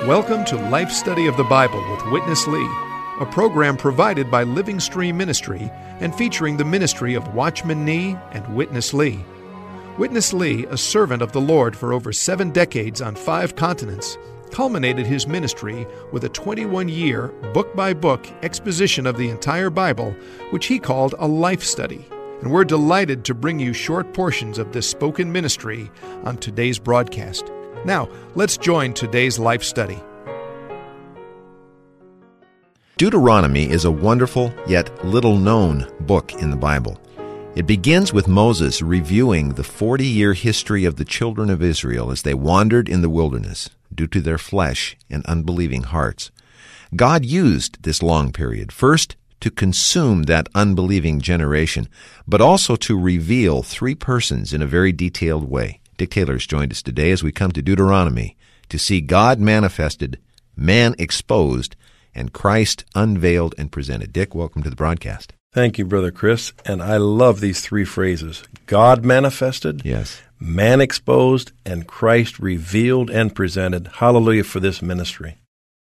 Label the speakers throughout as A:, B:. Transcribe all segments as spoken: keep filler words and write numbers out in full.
A: Welcome to Life Study of the Bible with Witness Lee, a program provided by Living Stream Ministry and featuring the ministry of Watchman Nee and Witness Lee. Witness Lee, a servant of the Lord for over seven decades on five continents, culminated his ministry with a twenty-one-year, book-by-book exposition of the entire Bible, which he called a life study. And we're delighted to bring you short portions of this spoken ministry on today's broadcast. Now, let's join today's life study.
B: Deuteronomy is a wonderful yet little-known book in the Bible. It begins with Moses reviewing the forty-year history of the children of Israel as they wandered in the wilderness due to their flesh and unbelieving hearts. God used this long period, first to consume that unbelieving generation, but also to reveal three persons in a very detailed way. Dick Taylor's joined us today as we come to Deuteronomy to see God manifested, man exposed, and Christ unveiled and presented. Dick, welcome to the broadcast.
C: Thank you, Brother Chris. And I love these three phrases. God manifested,
B: yes,
C: man exposed, and Christ revealed and presented. Hallelujah for this ministry.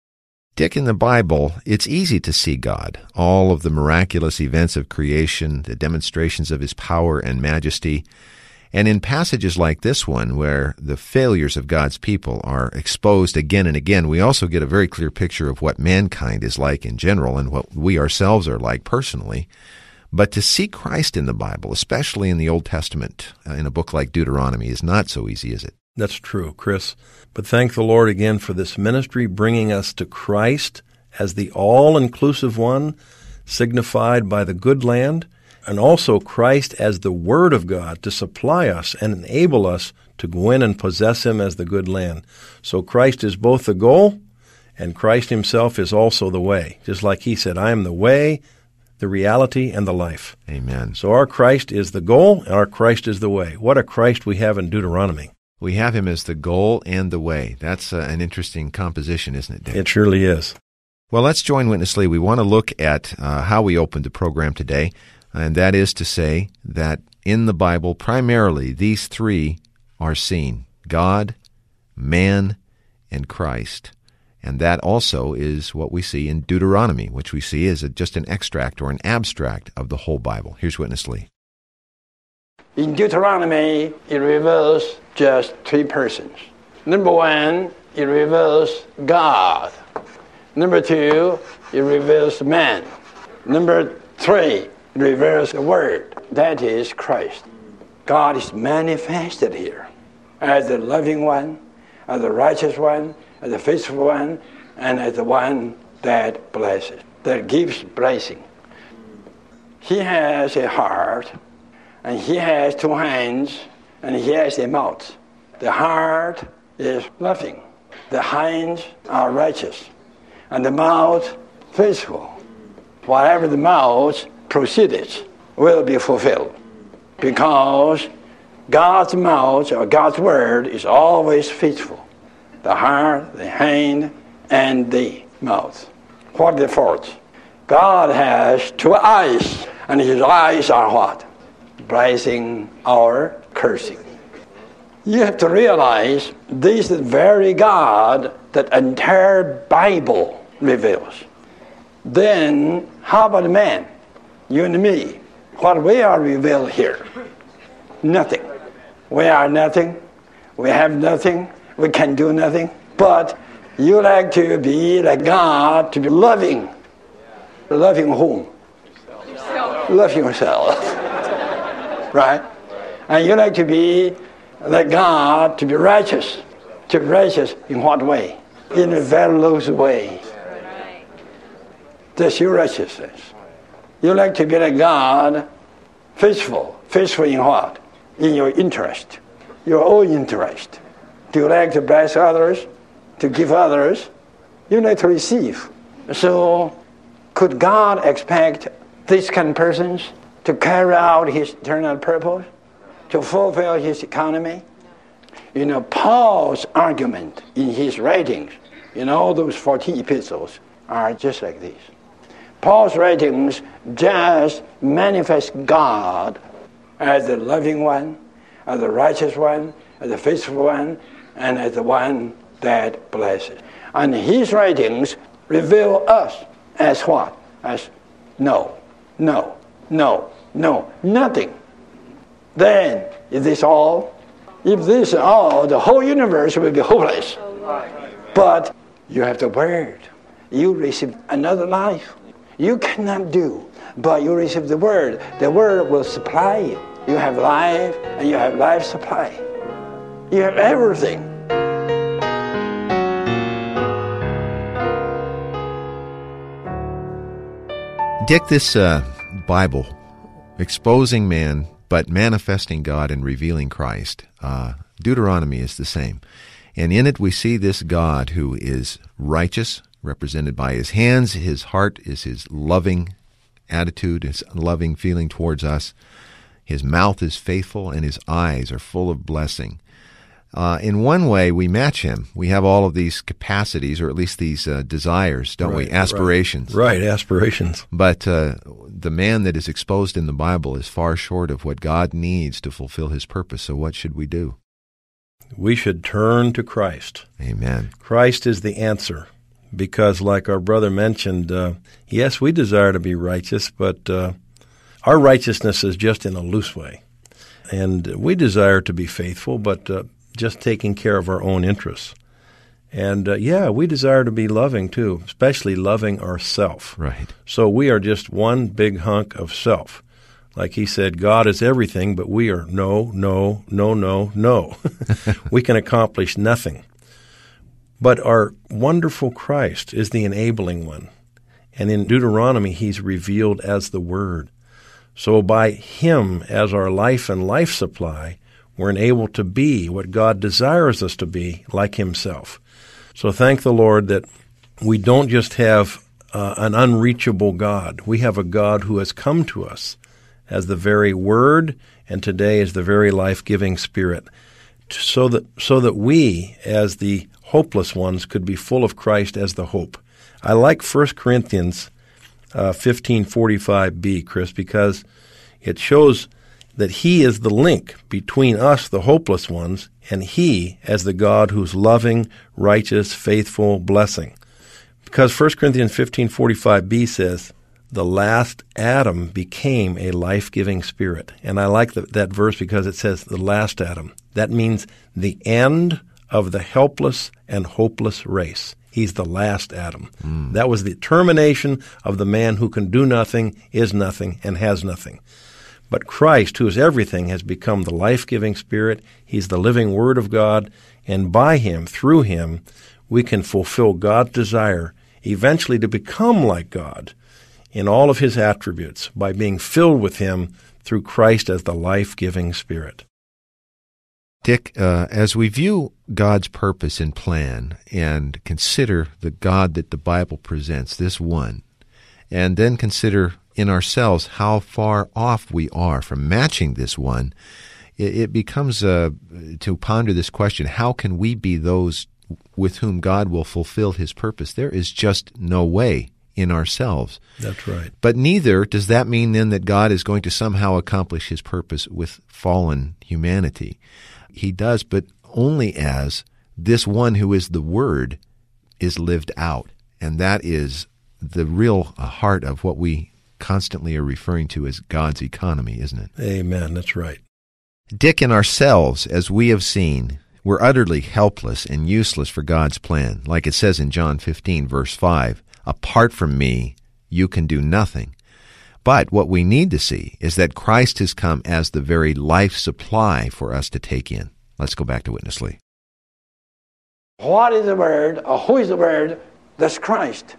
B: Dick, in the Bible, it's easy to see God. All of the miraculous events of creation, the demonstrations of His power and majesty. And in passages like this one, where the failures of God's people are exposed again and again, we also get a very clear picture of what mankind is like in general and what we ourselves are like personally. But to see Christ in the Bible, especially in the Old Testament, uh, in a book like Deuteronomy, is not so easy, is it?
C: That's true, Chris. But thank the Lord again for this ministry, bringing us to Christ as the all-inclusive one, signified by the good land, and also Christ as the Word of God to supply us and enable us to go in and possess Him as the good land. So Christ is both the goal, and Christ Himself is also the way. Just like He said, I am the way, the reality, and the life.
B: Amen.
C: So our Christ is the goal, and our Christ is the way. What a Christ we have in Deuteronomy.
B: We have Him as the goal and the way. That's uh, an interesting composition, isn't it, Dick?
C: It surely is.
B: Well, let's join Witness Lee. We want to look at uh, how we opened the program today. And that is to say that in the Bible, primarily, these three are seen: God, man, and Christ. And that also is what we see in Deuteronomy, which we see as a, just an extract or an abstract of the whole Bible. Here's Witness Lee.
D: In Deuteronomy, it reveals just three persons. Number one, it reveals God. Number two, it reveals man. Number three, reveals the Word, that is Christ. God is manifested here as the loving one, as the righteous one, as the faithful one, and as the one that blesses, that gives blessing. He has a heart, and He has two hands, and He has a mouth. The heart is loving, the hands are righteous, and the mouth faithful. Whatever the mouth proceeds will be fulfilled, because God's mouth or God's word is always faithful. The heart, the hand, and the mouth. What are the fourth? God has two eyes, and His eyes are what? Blessing or cursing. You have to realize this is the very God that entire Bible reveals. Then how about man? You and me, what we are revealed here? Nothing. We are nothing. We have nothing. We can do nothing. But you like to be like God, to be loving. Loving whom? Yourself. Love yourself. Right? And you like to be like God, to be righteous. To be righteous in what way? In a very low way. That's your righteousness. You like to be like God, faithful. Faithful in what? In your interest, your own interest. Do you like to bless others, to give others? You like to receive. So, could God expect these kind of persons to carry out His eternal purpose, to fulfill His economy? You know, Paul's argument in his writings, in all those fourteen epistles, are just like this. Paul's writings just manifest God as the loving one, as the righteous one, as the faithful one, and as the one that blesses. And his writings reveal us as what? As no, no, no, no, nothing. Then, is this all? If this is all, the whole universe will be hopeless. But you have the Word. You receive another life. You cannot do, but you receive the Word. The Word will supply you. You have life, and you have life supply. You have everything.
B: Dick, this uh, Bible, exposing man, but manifesting God and revealing Christ. Uh, Deuteronomy is the same. And in it we see this God who is righteous, represented by his hands. His heart is his loving attitude, his loving feeling towards us. His mouth is faithful, and his eyes are full of blessing. Uh, in one way, we match him. We have all of these capacities, or at least these uh, desires, don't
C: right,
B: we? Aspirations.
C: Right, right aspirations.
B: But uh, the man that is exposed in the Bible is far short of what God needs to fulfill his purpose. So what should we do?
C: We should turn to Christ.
B: Amen.
C: Christ is the answer. Because like our brother mentioned, uh, yes, we desire to be righteous, but uh, our righteousness is just in a loose way. And we desire to be faithful, but uh, just taking care of our own interests. And, uh, yeah, we desire to be loving, too, especially loving ourself.
B: Right.
C: So we are just one big hunk of self. Like he said, God is everything, but we are no, no, no, no, no. We can accomplish nothing. But our wonderful Christ is the enabling one. And in Deuteronomy, he's revealed as the Word. So by him as our life and life supply, we're enabled to be what God desires us to be, like himself. So thank the Lord that we don't just have uh, an unreachable God. We have a God who has come to us as the very Word, and today as the very life-giving Spirit, so that so that we, as the hopeless ones, could be full of Christ as the hope. I like First Corinthians uh, fifteen forty-five b, Chris, because it shows that he is the link between us, the hopeless ones, and he as the God who's loving, righteous, faithful, blessing. Because First Corinthians fifteen forty-five b says, the last Adam became a life-giving spirit. And I like the, that verse because it says the last Adam. That means the end of the helpless and hopeless race. He's the last Adam. Mm. That was the termination of the man who can do nothing, is nothing, and has nothing. But Christ, who is everything, has become the life-giving Spirit. He's the living Word of God, and by him, through him, we can fulfill God's desire eventually to become like God in all of his attributes by being filled with him through Christ as the life-giving Spirit.
B: Dick, uh, as we view God's purpose and plan and consider the God that the Bible presents, this one, and then consider in ourselves how far off we are from matching this one, it, it becomes uh, to ponder this question, how can we be those with whom God will fulfill his purpose? There is just no way in ourselves.
C: That's right.
B: But neither does that mean then that God is going to somehow accomplish his purpose with fallen humanity. He does, but only as this one who is the Word is lived out. And that is the real heart of what we constantly are referring to as God's economy, isn't it?
C: Amen. That's right.
B: Dick, in ourselves, as we have seen, we're utterly helpless and useless for God's plan. Like it says in John fifteen, verse five, apart from me, you can do nothing. But what we need to see is that Christ has come as the very life supply for us to take in. Let's go back to Witness Lee.
D: What is the Word, or who is the Word? That's Christ.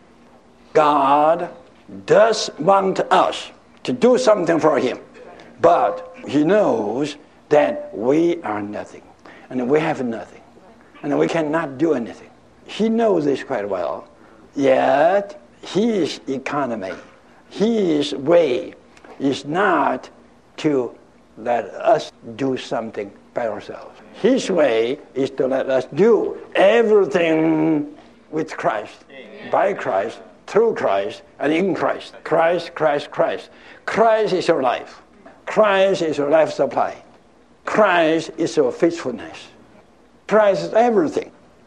D: God does want us to do something for him, but he knows that we are nothing, and we have nothing, and we cannot do anything. He knows this quite well, yet his economy, his way is not to let us do something by ourselves. His way is to let us do everything with Christ, Amen. By Christ, through Christ, and in Christ. Christ, Christ, Christ. Christ is your life. Christ is your life supply. Christ is your faithfulness. Christ is everything.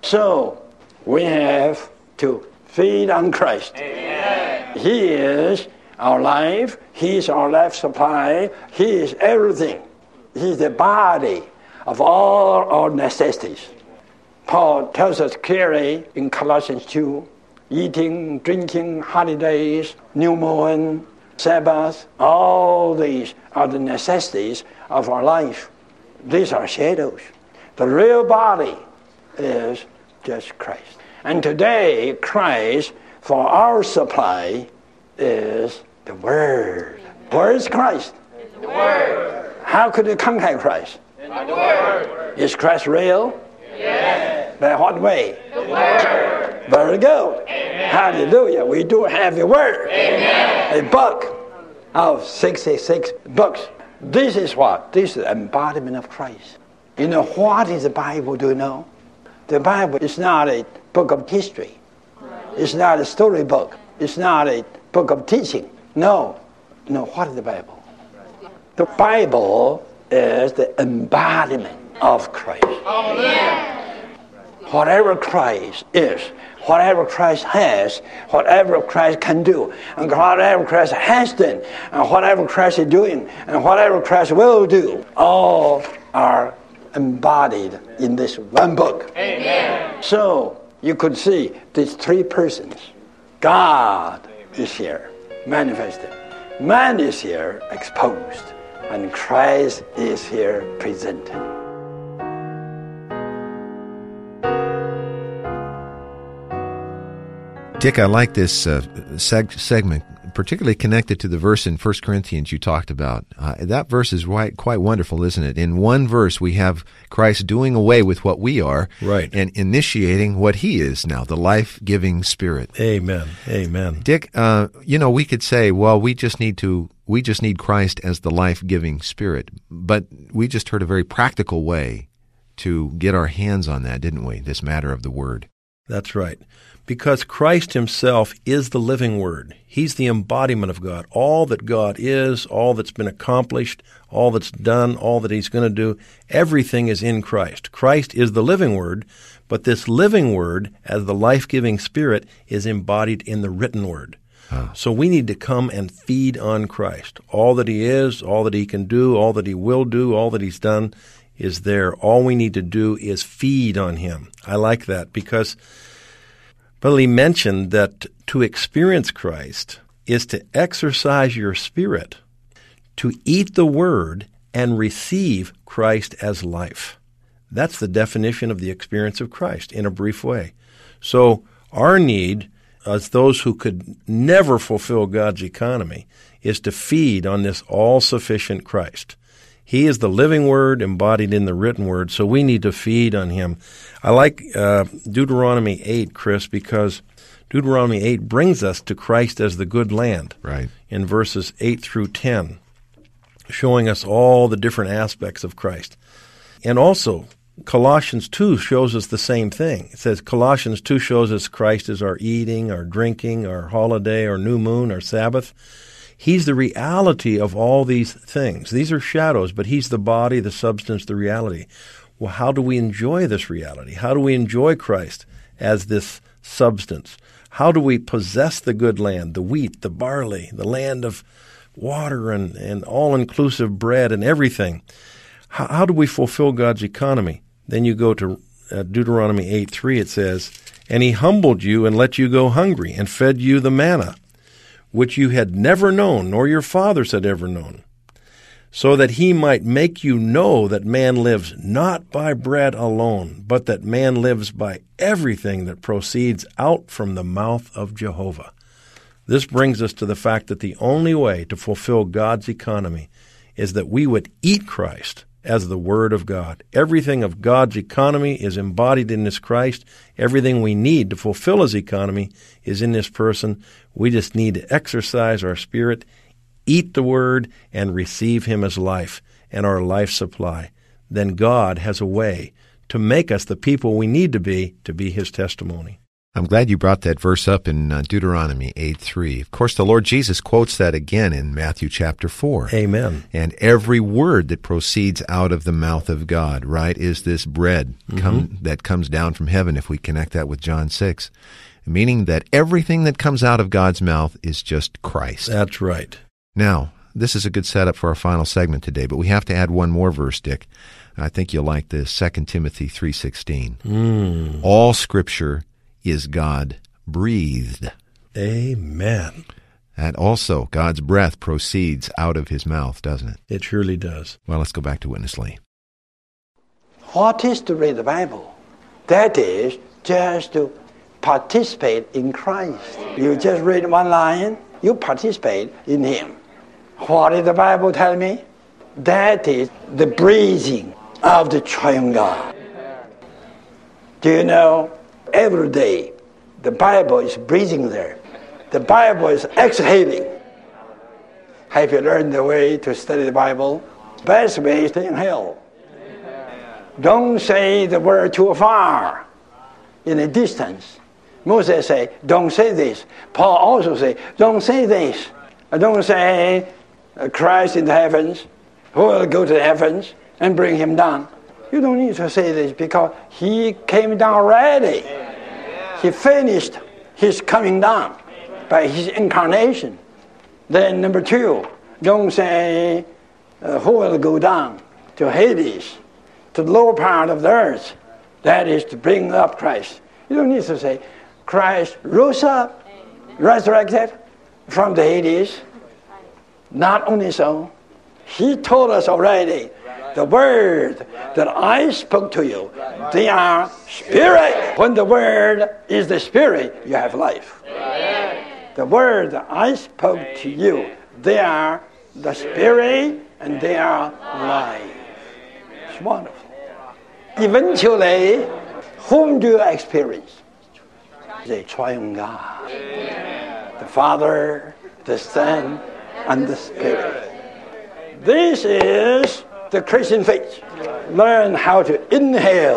D: So we have to feed on Christ. Amen. He is our life. He is our life supply. He is everything. He is the body of all our necessities. Paul tells us clearly in Colossians two, eating, drinking, holidays, new moon, Sabbath, all these are the necessities of our life. These are shadows. The real body is just Christ. And today, Christ, for our supply, is the Word. Where is Christ?
E: In the Word.
D: How could you contact Christ?
E: In the Word.
D: Is Christ real?
E: Yes.
D: By what way?
E: The Word.
D: Very good.
E: Amen.
D: Hallelujah. We do have the Word.
E: Amen.
D: A book of sixty-six books. This is what? This is the embodiment of Christ. You know, what is the Bible? Do you know? The Bible is not a book of history. It's not a storybook. It's not a book of teaching. No. No, what is the Bible? The Bible is the embodiment of Christ.
E: Amen.
D: Whatever Christ is, whatever Christ has, whatever Christ can do, and whatever Christ has done, and whatever Christ is doing, and whatever Christ will do, all are embodied in this one book.
E: Amen.
D: So you could see these three persons. God is here, manifested. Man is here, exposed. And Christ is here, presented.
B: Dick, I like this uh, seg- segment, particularly connected to the verse in First Corinthians you talked about. Uh, that verse is quite, quite wonderful, isn't it? In one verse, we have Christ doing away with what we are,
C: right,
B: and initiating what He is now, the life-giving Spirit.
C: Amen. Amen.
B: Dick, uh, you know, we could say, well, we just need to, we just need Christ as the life-giving Spirit, but we just heard a very practical way to get our hands on that, didn't we? This matter of the Word.
C: That's right. Because Christ Himself is the living Word. He's the embodiment of God. All that God is, all that's been accomplished, all that's done, all that He's going to do, everything is in Christ. Christ is the living Word, but this living Word, as the life-giving Spirit, is embodied in the written Word.
B: Huh.
C: So we need to come and feed on Christ. All that He is, all that He can do, all that He will do, all that He's done is there. All we need to do is feed on Him. I like that because Billy mentioned that to experience Christ is to exercise your spirit, to eat the Word and receive Christ as life. That's the definition of the experience of Christ in a brief way. So our need, as those who could never fulfill God's economy, is to feed on this all-sufficient Christ. He is the living Word embodied in the written Word, so we need to feed on Him. I like uh, Deuteronomy eight, Chris, because Deuteronomy eight brings us to Christ as the good land.
B: Right.
C: In verses eight through ten, showing us all the different aspects of Christ. And also, Colossians two shows us the same thing. It says Colossians two shows us Christ as our eating, our drinking, our holiday, our new moon, our Sabbath. He's the reality of all these things. These are shadows, but He's the body, the substance, the reality. Well, how do we enjoy this reality? How do we enjoy Christ as this substance? How do we possess the good land, the wheat, the barley, the land of water and, and all-inclusive bread and everything? How, how do we fulfill God's economy? Then you go to uh, Deuteronomy eight three, it says, "And He humbled you and let you go hungry and fed you the manna, which you had never known, nor your fathers had ever known, so that He might make you know that man lives not by bread alone, but that man lives by everything that proceeds out from the mouth of Jehovah." This brings us to the fact that the only way to fulfill God's economy is that we would eat Christ as the Word of God. Everything of God's economy is embodied in this Christ. Everything we need to fulfill His economy is in this person. We just need to exercise our spirit, eat the Word, and receive Him as life and our life supply. Then God has a way to make us the people we need to be to be His testimony.
B: I'm glad you brought that verse up in uh, Deuteronomy eight three. Of course, the Lord Jesus quotes that again in Matthew chapter four.
C: Amen.
B: And every word that proceeds out of the mouth of God, right, is this bread
C: Mm-hmm.
B: come, that comes down from heaven, if we connect that with John six, meaning that everything that comes out of God's mouth is just Christ.
C: That's right.
B: Now, this is a good setup for our final segment today, but we have to add one more verse, Dick. I think you'll like this, Second Timothy three sixteen.
C: Mm.
B: All Scripture is God-breathed.
C: Amen.
B: And also, God's breath proceeds out of His mouth, doesn't it?
C: It surely does.
B: Well, let's go back to Witness Lee.
D: What is to read the Bible? That is just to participate in Christ. You just read one line, you participate in Him. What did the Bible tell me? That is the breathing of the triune God. Do you know, every day the Bible is breathing there. The Bible is exhaling. Have you learned the way to study the Bible? Best way is to inhale. Don't say the word too far, in a distance. Moses say, don't say this. Paul also say, don't say this. Don't say, Christ in the heavens, who will go to the heavens and bring him down. You don't need to say this because he came down already. He finished his coming down by his incarnation. Then number two, don't say, uh, who will go down to Hades, to the lower part of the earth. That is to bring up Christ. You don't need to say, Christ rose up, resurrected from the Hades. Not only so, he told us already, the word that I spoke to you, they are spirit. When the word is the spirit, you have life. The word that I spoke to you, they are the spirit and they are life. It's wonderful. Eventually, whom do you experience? The triune God. The Father, the Son, and the Spirit. This is the Christian faith. Learn how to inhale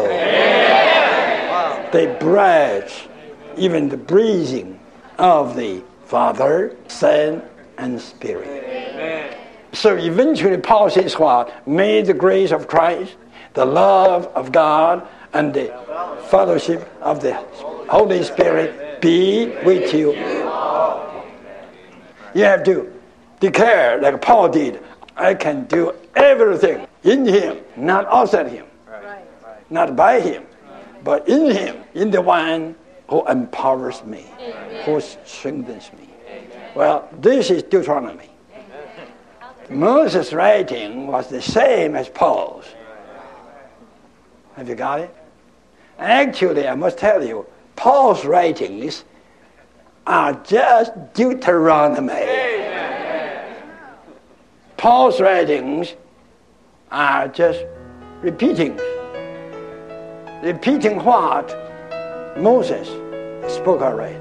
D: the breath, even the breathing of the Father, Son, and Spirit. So eventually Paul says what? May the grace of Christ, the love of God, and the fellowship of the Holy Spirit be with you. You have to declare, like Paul did, I can do everything in Him, not outside Him, not by Him, but in Him, in the one who empowers me, who strengthens me. Well, this is Deuteronomy. Moses' writing was the same as Paul's. Have you got it? Actually, I must tell you, Paul's writings are just Deuteronomy. Paul's writings are just repeating. Repeating what Moses spoke already.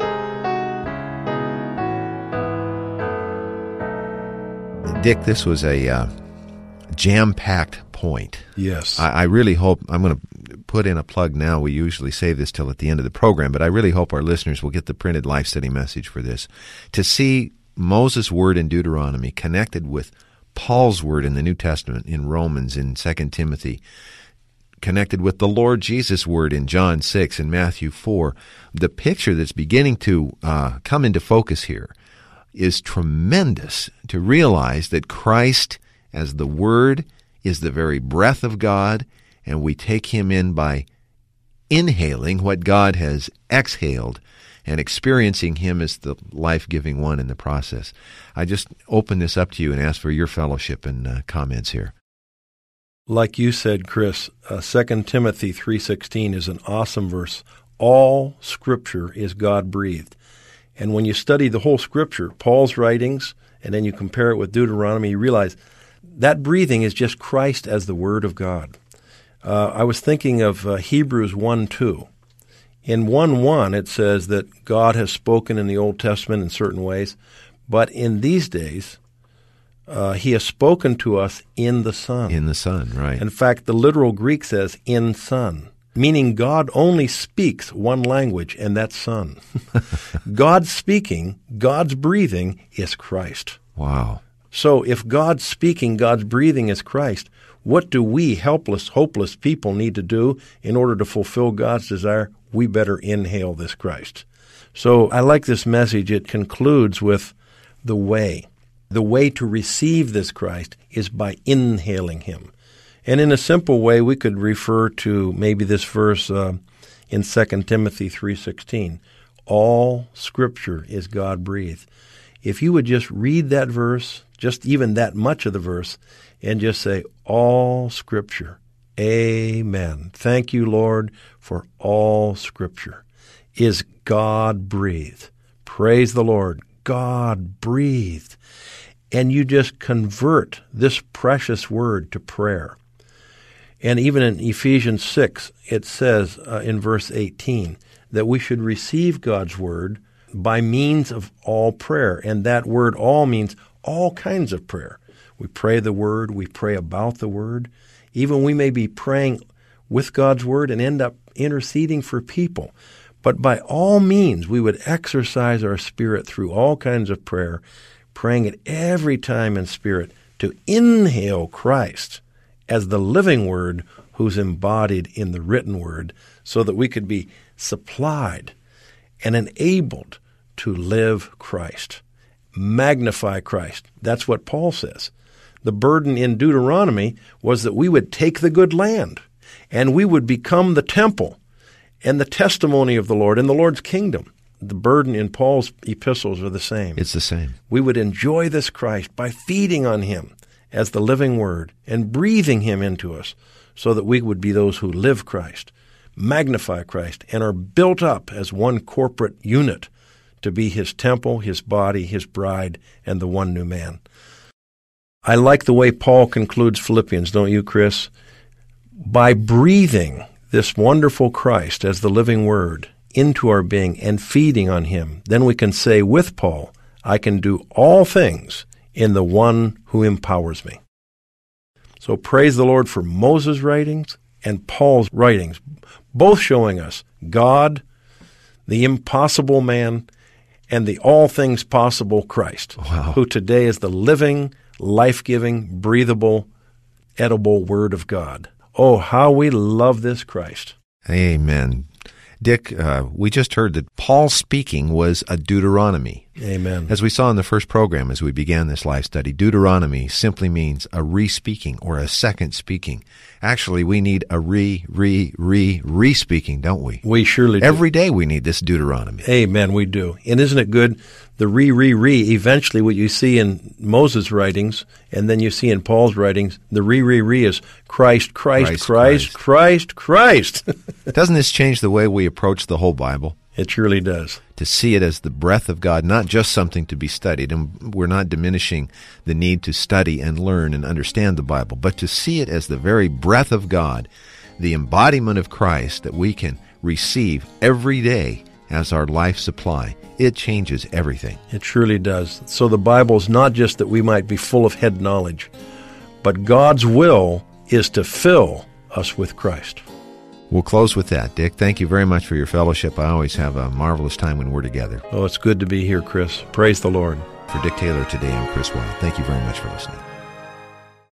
B: Dick, this was a uh, jam-packed point.
C: Yes.
B: I, I really hope, I'm going to put in a plug now. We usually save this till at the end of the program, but I really hope our listeners will get the printed Life Study message for this. To see Moses' word in Deuteronomy connected with Paul's word in the New Testament, in Romans, in Second Timothy, connected with the Lord Jesus' word in John six and Matthew four, the picture that's beginning to uh, come into focus here is tremendous, to realize that Christ as the Word is the very breath of God, and we take Him in by inhaling what God has exhaled and experiencing Him as the life-giving one in the process. I just open this up to you and ask for your fellowship and uh, comments here.
C: Like you said, Chris, uh, Second Timothy three sixteen is an awesome verse. All Scripture is God-breathed. And when you study the whole Scripture, Paul's writings, and then you compare it with Deuteronomy, you realize that breathing is just Christ as the Word of God. Uh, I was thinking of uh, Hebrews one two. In one one, it says that God has spoken in the Old Testament in certain ways, but in these days, uh, He has spoken to us in the Son.
B: In the Son, right.
C: In fact, the literal Greek says, in Son. meaning God only speaks one language, and that's Son. God's speaking, God's breathing is Christ.
B: Wow.
C: So if God's speaking, God's breathing is Christ, what do we helpless, hopeless people need to do in order to fulfill God's desire? We better inhale this Christ. So I like this message. It concludes with the way. The way to receive this Christ is by inhaling him. And in a simple way, we could refer to maybe this verse uh, in Second Timothy three sixteen. All Scripture is God-breathed. If you would just read that verse, just even that much of the verse, and just say, all Scripture, amen. Thank you, Lord, for all Scripture is God-breathed. Praise the Lord, God-breathed. And you just convert this precious word to prayer. And even in Ephesians six, it says uh, in verse eighteen that we should receive God's word by means of all prayer. And that word all means all kinds of prayer. We pray the word, we pray about the word. Even we may be praying with God's word and end up interceding for people. But by all means, we would exercise our spirit through all kinds of prayer, praying it every time in spirit to inhale Christ as the living word who's embodied in the written word, so that we could be supplied and enabled to live Christ, magnify Christ. That's what Paul says. The burden in Deuteronomy was that we would take the good land and we would become the temple and the testimony of the Lord in the Lord's kingdom. The burden in Paul's epistles are the same.
B: It's the same.
C: We would enjoy this Christ by feeding on him as the living word and breathing him into us so that we would be those who live Christ, magnify Christ, and are built up as one corporate unit to be his temple, his body, his bride, and the one new man. I like the way Paul concludes Philippians, don't you, Chris? By breathing this wonderful Christ as the living word into our being and feeding on him, then we can say with Paul, I can do all things in the one who empowers me. So praise the Lord for Moses' writings and Paul's writings, both showing us God, the impossible man, and the all things possible Christ,
B: wow.
C: who today is the living, life-giving, breathable, edible Word of God. Oh, how we love this Christ.
B: Amen. Dick, uh, we just heard that Paul's speaking was a Deuteronomy.
C: Amen.
B: As we saw in the first program as we began this live study, Deuteronomy simply means a re-speaking or a second speaking. Actually, we need a re, re, re, re-speaking, don't we?
C: We surely do.
B: Every day we need this Deuteronomy.
C: Amen, we do. And isn't it good? The re, re, re, eventually what you see in Moses' writings, and then you see in Paul's writings, the re, re, re is Christ, Christ, Christ, Christ, Christ, Christ.
B: Doesn't this change the way we approach the whole Bible?
C: It surely does.
B: To see it as the breath of God, not just something to be studied. And we're not diminishing the need to study and learn and understand the Bible, but to see it as the very breath of God, the embodiment of Christ that we can receive every day as our life supply. It changes everything.
C: It surely does. So the Bible is not just that we might be full of head knowledge, but God's will is to fill us with Christ.
B: We'll close with that. Dick, thank you very much for your fellowship. I always have a marvelous time when we're together.
C: Oh, it's good to be here, Chris. Praise the Lord.
B: For Dick Taylor today, I'm Chris Wilde. Thank you very much for listening.